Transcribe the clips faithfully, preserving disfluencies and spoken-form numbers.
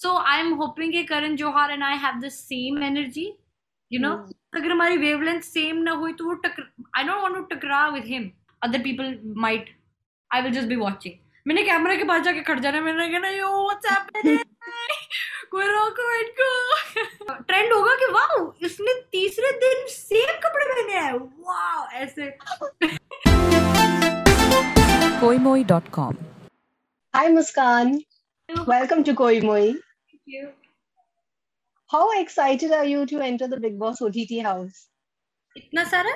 So I'm hoping कि Karan Johar and I have the same energy, you know. Hmm. अगर हमारी wavelength same ना हुई तो वो टक I don't want to टकरा with him. Other people might. I will just be watching. मैंने कैमरे के पास जाके खड़ जाना, मैंने कहना यो व्हाट्स हैपनिंग, कोई रोको इनको। ट्रेंड होगा कि वाह इसने तीसरे दिन सेम कपड़े पहने हैं, वाह ऐसे। koimoi dot com. Hi Muskan, welcome to Koimoi. Thank you. How excited are you to enter the Big Boss O T T house? इतना सारा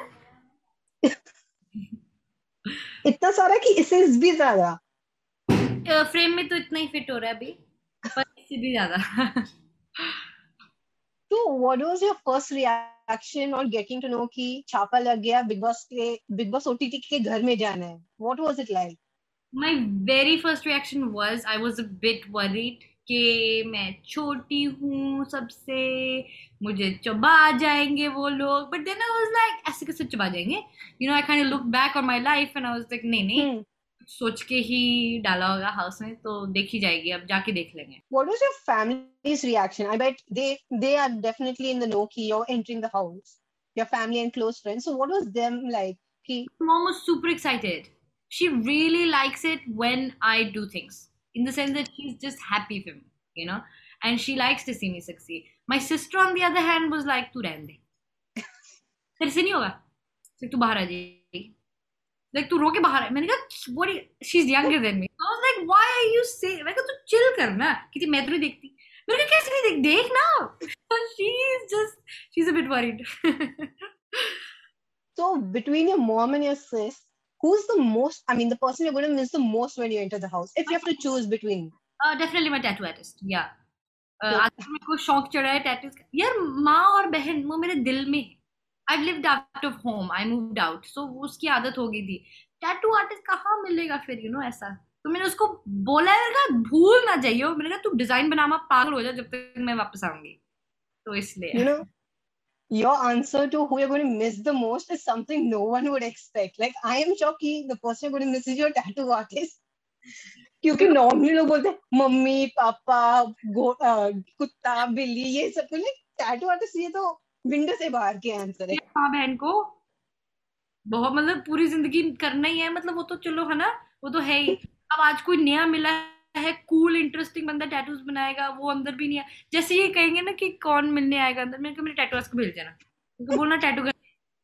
इतना सारा कि इससे भी ज्यादा। फ्रेम में तो इतना ही फिट हो रहा है अभी, पर इससे भी ज्यादा। So what was your first reaction on getting to know कि छापा लग गया बिग बॉस के बिग बॉस ओटीटी के घर में जाना है? What was it like? My very first reaction was I was a bit worried कि मैं छोटी हूँ सबसे, मुझे चबा जाएंगे वो लोग, but then I was like ऐसे कैसे चबा जाएंगे, you know. I kind of looked back on my life and I was like नहीं नहीं, Hmm. सोच के ही डाला होगा हाउस में, तो देखी जाएगी, अब जाके देख लेंगे। What was your family's reaction? I bet they they are definitely in the know कि you're entering the house. Your family and close friends. So what was them like? कि Mom was super excited. She really likes it when I do things, in the sense that she's just happy for me, you know, and she likes to see me succeed. My sister, on the other hand, was like, "तू रहने दे, तेरे से नहीं होगा, like, तू बाहर आ जाएगी, like तू रो के बाहर है।" मैंने कहा, "What? She's younger than me." I was like, "Why are you saying?" मैं कहा, "तू chill करना, कितनी मैं तो नहीं देखती।" मैंने कहा, "कैसे नहीं देख देख ना." So she's just she's a bit worried. so between your mom and your sis, who's the most? I mean, the person you're going to miss the most when you enter the house, if you have to choose between. Uh, definitely my tattoo artist. Yeah. Uh, So आजकल मेरे को शौक चढ़ा है tattoos का। यार माँ और बहन वो मेरे दिल में है। I lived out of home, I moved out, so उसकी आदत हो गई थी। टैटू आर्टिस्ट कहाँ मिलेगा फिर, यू नो ऐसा। तो मैंने उसको बोला है, मैंने कहा भूल ना जाइयो, मैंने कहा तू डिजाइन बनाना पागल हो जा जब तक मैं वापस आऊंगी, तो इसलिए। you know, your answer to who you're going to miss the most is something no one would expect. Like I am shocked कि the person you're going to miss is your tattoo artist. क्योंकि normally लोग बोलते हैं mummy papa गो अ, कुत्ता बिल्ली ये सब कुछ। टैटू आर्टिस्ट ये तो विंडो से बाहर के आंसर है। माँ बहन को बहुत, मतलब पूरी जिंदगी करना ही है, मतलब वो तो चलो है ना, वो तो है ही। अब आज कोई नया मिला है कूल इंटरेस्टिंग बंदा टैटूज बनाएगा, वो अंदर भी नहीं है। जैसे ये कहेंगे ना कि कौन मिलने आएगा अंदर, मैंने कहा मेरे टैटूज को भेज देना, उनको बोलना टैटू कर।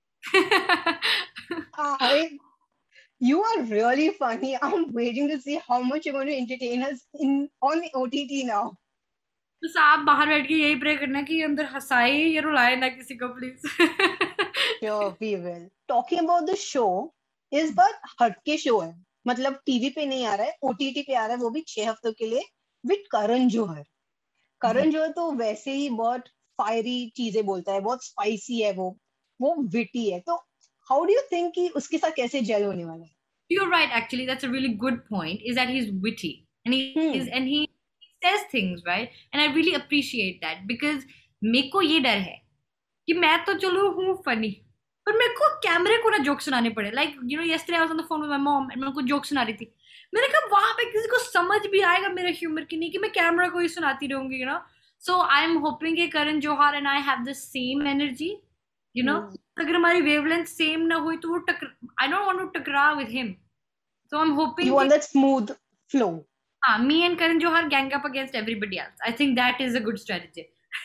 I, you are really funny. I'm waiting to see how much you're going to entertain us in on the O T T now. तो साहब बाहर बैठ के यही प्रे करना कि अंदर हंसाए या रुलाए ना किसी को, please. Sure, we will. Talking about the show, इस बार हटके शो है, मतलब टीवी पे नहीं आ रहा है, ओटीटी पे आ रहा है, वो भी छह हफ्तों के लिए विद करण जौहर। करण जौहर तो वैसे ही बहुत फायरी चीजें बोलता है, बहुत स्पाइसी है वो वो विटी है। तो हाउ डू यू थिंक कि उसके साथ कैसे जेल होने वाला है? You're right, actually. That's a really good point. Is that he's witty and he is hmm and he says things right, and I really appreciate that because मेरे को ये डर है कि मैं तो चलो हूँ फनी, पर मेरे को कैमरे को ना जोक सुनाने पड़े। Like you know yesterday I was on the phone with my mom and मैं उनको जोक सुना रही थी। मैंने कहा वहां पे किसी को समझ भी आएगा मेरा ह्यूमर की नहीं कि मैं कैमरा को ही सुनाती रहूंगी, you know. So I am hoping कि Karan Johar and I have the same energy, you know. अगर हमारी वेवलेंथ सेम ना हुई तो वो टक आई डोंट वांट टू टकरा with him, so I'm hoping You want that smooth flow. uh, me and Karan Johar gang up against everybody else. I think that is a good strategy.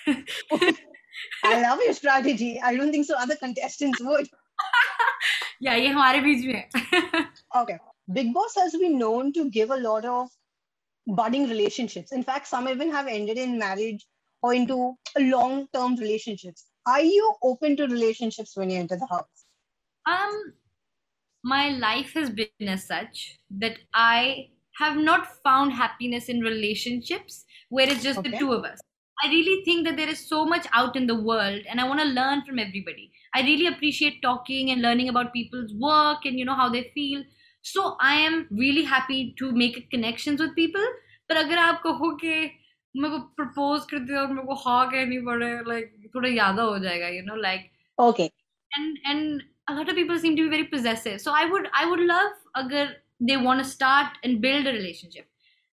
I love your strategy. I don't think so other contestants would. Yeah, ये हमारे बीच में है। Okay. Big Boss has been known to give a lot of budding relationships. In fact, some even have ended in marriage or into long-term relationships. Are you open to relationships when you enter the house? Um, my life has been as such that I have not found happiness in relationships where it's just the Okay. two of us. I really think that there is so much out in the world and I want to learn from everybody. I really appreciate talking and learning about people's work and you know how they feel. So I am really happy to make connections with people. पर अगर आप कहो कि मेरे को propose करते हो और मेरे को हाँ कहनी पड़े, like थोड़ा ज्यादा हो जाएगा, you know, like Okay. and and a lot of people seem to be very possessive. So I would I would love agar they want to start and build a relationship.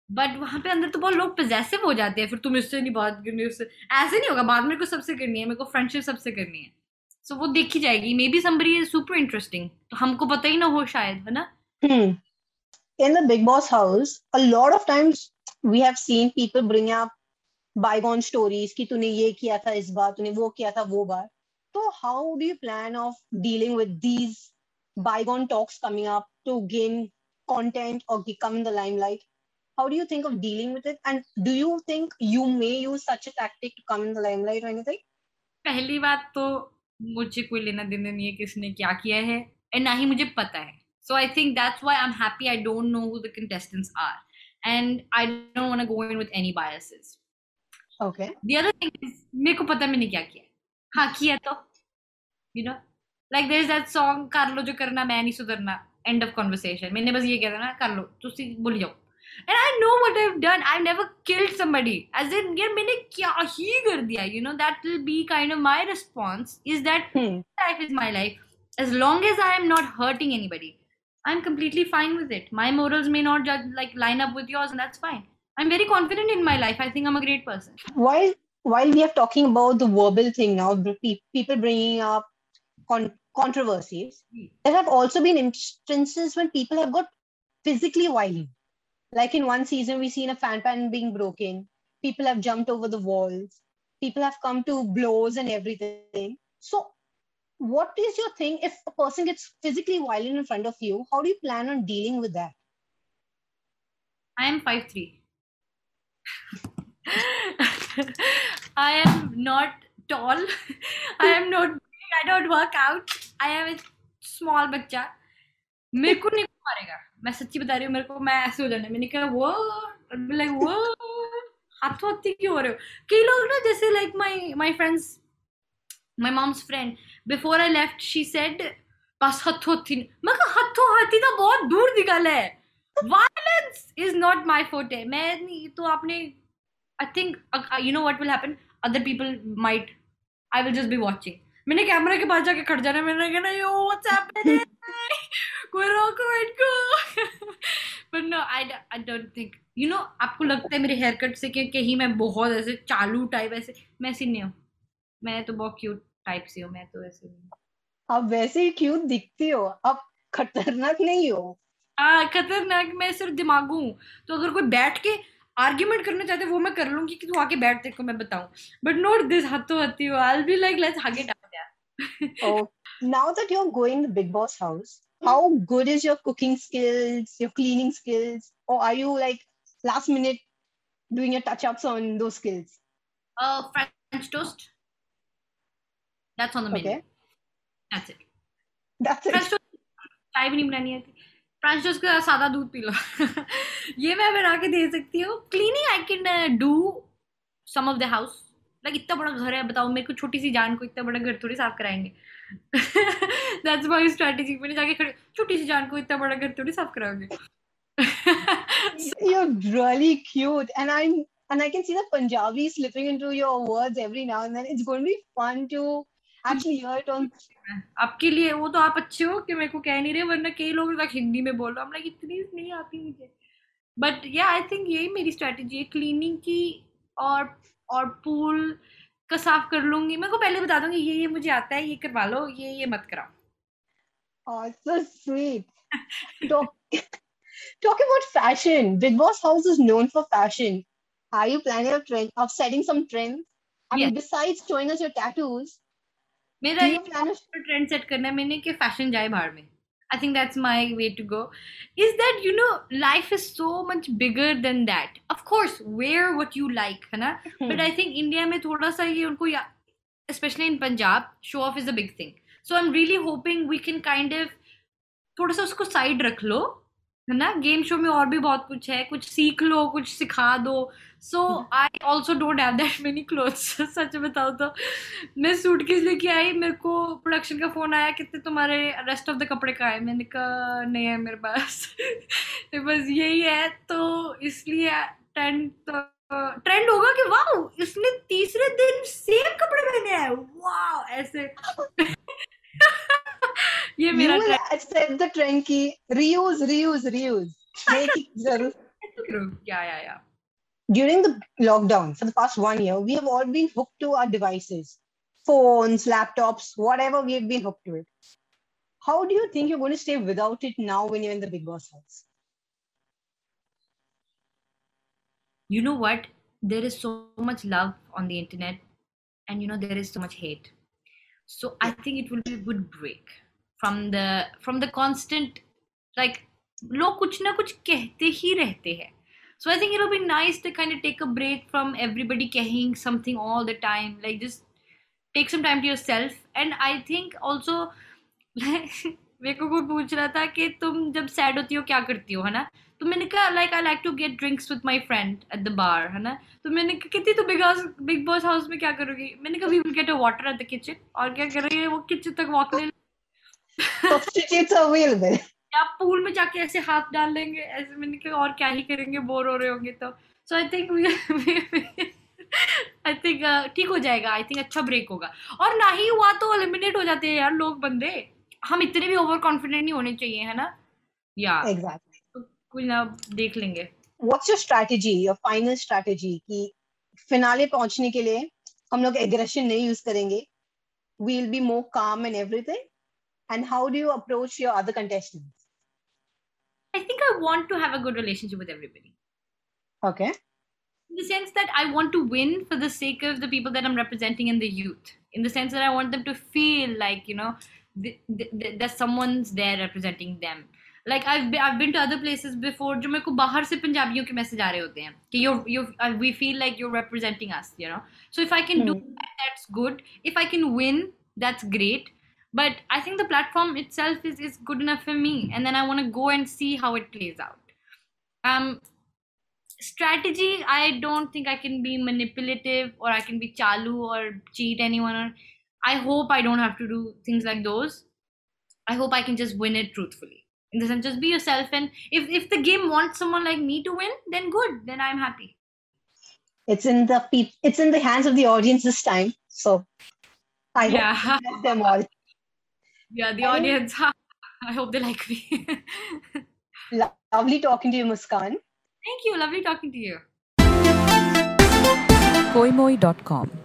But वहां पे अंदर तो बहुत लोग possessive हो जाते हैं, फिर तुम इससे नहीं बात करनी, उससे ऐसे नहीं होगा, बाद में मेरे को सबसे करनी है, मेरे को फ्रेंडशिप सबसे करनी है। सो so, वो देखी जाएगी, maybe somebody is super interesting, तो हमको पता ही ना हो शायद, है ना। Hmm. In the Big Boss house, a lot of times we have seen people bring up bygone stories कि तूने ये किया था इस बार, तूने वो किया था वो बार. So how do you plan of dealing with these bygone talks coming up to gain content or come in the limelight? How do you think of dealing with it? And do you think you may use such a tactic to come in the limelight or anything? पहली बात तो मुझे कोई लेना देना नहीं है किसने क्या किया है, एंड ना ही मुझे पता है। So I think that's why I am happy I don't know who the contestants are and I don't want to go in with any biases. Okay. The other thing is मेरे को पता मैंने क्या किया है, हाँ किया तो you know like there is that song कर लो जो करना मैं नहीं सुधरना, एंड ऑफ कन्वर्सेशन। मैंने बस ये कह ना कर लो तुसी बोली जाओ, and I know what I've done. I've never killed somebody. As in, यार मैंने क्या ही कर दिया, you know, that will be kind of my response is that Hmm. life is my life. As long as I am not hurting anybody, I'm completely fine with it. My morals may not judge, like line up with yours, and that's fine. I'm very confident in my life. I think I'm a great person. While while we are talking about the verbal thing now, the pe- people bringing up con- controversies, there have also been instances when people have got physically violent. Like in one season, we've seen a fan pan being broken. People have jumped over the walls. People have come to blows and everything. So, what is your thing if a person gets physically violent in front of you? How do you plan on dealing with that? I am five three. I am not tall. I am not big. I don't work out. I am a small बच्चा. मेरे को नहीं मारेगा, मैं सच्ची बता रही हूँ। मेरे को मैं ऐसे हो जाना, मैंने कहा वो लाइक वो हाथों हाथी क्यों हो रहे हो। कई लोग ना जैसे like my my friends, my mom's friend, before I left she said बस हाथों हाथी। मैं कहा हाथों हाथी तो बहुत दूर की गल है, violence is not my forte. मैं नहीं तो आपने I think you know what will happen, other people might, I will just be watching. मैंने कैमरा के पास जाके खड़ जाना, मैंने कहना यो व्हाट्स हैपनिंग, कोई रोको इनको। But no I I don't think, you know आपको लगता है मेरे हेयर कट से कि कहीं मैं बहुत ऐसे चालू टाइप, ऐसे मैं ऐसी नहीं हूँ। मैं तो बहुत क्यूट टाइप से हूँ, मैं तो ऐसे नहीं। आप वैसे ही क्यूट दिखती हो, आप खतरनाक नहीं हो। हाँ खतरनाक, मैं सिर्फ दिमागू हूँ। तो अगर कोई बैठ के आर्ग्यूमेंट करना चाहते वो मैं कर लूंगी कि तू आके बैठ तेरे को मैं बताऊं, बट नॉट दिस हाथों हाथी। I will be like let's hug it out यार। Oh, now that you're going to Big Boss house, how good is your cooking skills, your cleaning skills, or are you like last minute doing your touch ups on those skills? Uh, French toast, that's on the menu. Okay, That's it. that's French it. Toast चाय भी नहीं बनानी आती, French toast का सादा दूध P low. ये मैं बना के दे सकती हूँ। Cleaning I can do some of the house, like इतना बड़ा घर है, बताओ मेरे को छोटी सी जान को इतना बड़ा घर थोड़ी साफ कराएंगे। That's my strategy. मैंने जाके खड़े, छोटी सी जान को इतना बड़ा घर थोड़ी साफ कराओगे। You're really cute, and I'm and I can see the Punjabi slipping into your words every now and then. It's going to be fun to actually hear it on. आपके लिए वो तो आप अच्छे हो कि मेरे को कह नहीं रहे, वरना कई लोग लाइक हिंदी में बोल रहा, हम लाइक इतनी नहीं आती मुझे। बट या आई थिंक यही मेरी स्ट्रेटजी है क्लीनिंग की, और और पूल का साफ कर लूंगी। मेरे को पहले बता दूंगी ये ये मुझे आता है, ये करवा लो, ये ये मत कराओ। Oh, so sweet. Talk, talking about fashion, Big Boss House is known for fashion. Are you planning a trend of setting some trends? I mean, Yes. besides showing us your tattoos, मेरा do ये you plan a trend set करना है मैंने कि fashion जाए बाहर में। I think that's my way to go, is that you know life is so much bigger than that. Of course where what you like, है ना, बट आई थिंक इंडिया में थोड़ा सा ये उनको, specially in Punjab, show off is a big thing. So I am really hoping we can kind of थोड़ा सा उसको साइड रख लो, है ना। गेम शो में और भी बहुत कुछ है, कुछ सीख लो, कुछ सिखा दो। So I also don't have that many clothes. सच बताओ तो मैं सूट केस लेके आई, मेरे को प्रोडक्शन का फोन आया कितने तुम्हारे रेस्ट ऑफ द कपड़े का है, मैंने कहा नहीं है मेरे पास। बस यही है, तो इसलिए ट्रेंड तो ट्रेंड होगा कि वाह इसने तीसरे दिन सेम कपड़े पहने हैं, वाह ऐसे। ये you मेरा will trend. accept the trend ki reuse, reuse, reuse. Make it zarur. True. Yeah, yeah, yeah. During the lockdown, for the past one year, we have all been hooked to our devices, phones, laptops, whatever we have been hooked to it. How do you think you're going to stay without it now when you're in the Bigg Boss house? You know what? There is so much love on the internet, and you know there is so much hate. So I think it will be a good break from the from the constant, like, लोग कुछ ना कुछ कहते ही रहते हैं. So I think it'll be nice to kind of take a break from everybody saying something all the time. Like, just take some time to yourself. And I think also, मेरे को कोई पूछ रहा था कि तुम जब सैड होती हो क्या करती हो, है ना? तो मैंने कहा like I like to get drinks with my friend at the bar, है ना? तो मैंने कहा कितनी तो big house Bigg Boss house में क्या करोगी? मैंने कहा we will get a water at the kitchen. और क्या करेंगे, वो किचन तक वॉक ले Substitutes are available. या पूल में जाके ऐसे हाथ डाल लेंगे ऐसे. मैंने कहा और क्या ही करेंगे, बोर हो रहे होंगे तो. सो आई थिंक आई थिंक ठीक हो जाएगा. आई थिंक अच्छा ब्रेक होगा. और ना ही हुआ तो एलिमिनेट हो जाते हैं यार लोग, बंदे. हम इतने भी ओवर कॉन्फिडेंट नहीं होने चाहिए, है ना? या Exactly. तो कुछ ना देख लेंगे. What's your strategy, your final strategy? कि finale पहुंचने के लिए हम लोग aggression नहीं use करेंगे. We'll be more calm and everything. And how do you approach your other contestants? I think I want to have a good relationship with everybody. Okay. In the sense that I want to win for the sake of the people that I'm representing in the youth. In the sense that I want them to feel like, you know, th- th- th- that someone's there representing them. Like I've been, I've been to other places before जो मेरे को बाहर से पंजाबियों के message आ रहे होते हैं कि you you uh, we feel like you're representing us, you know. So if I can do Hmm. that, that's good. If I can win, that's great. But I think the platform itself is, is good enough for me, and then I want to go and see how it plays out. Um, strategy, I don't think I can be manipulative or I can be chalu or cheat anyone. Or I hope I don't have to do things like those. I hope I can just win it truthfully. In the sense, just be yourself, and if, if the game wants someone like me to win, then good, then I'm happy. It's in the peop- It's in the hands of the audience this time. So I Yeah. hope you bless them all. Yeah, the And audience, I hope they like me. lovely talking to you, Muskan. Thank you, lovely talking to you. Koimoi dot com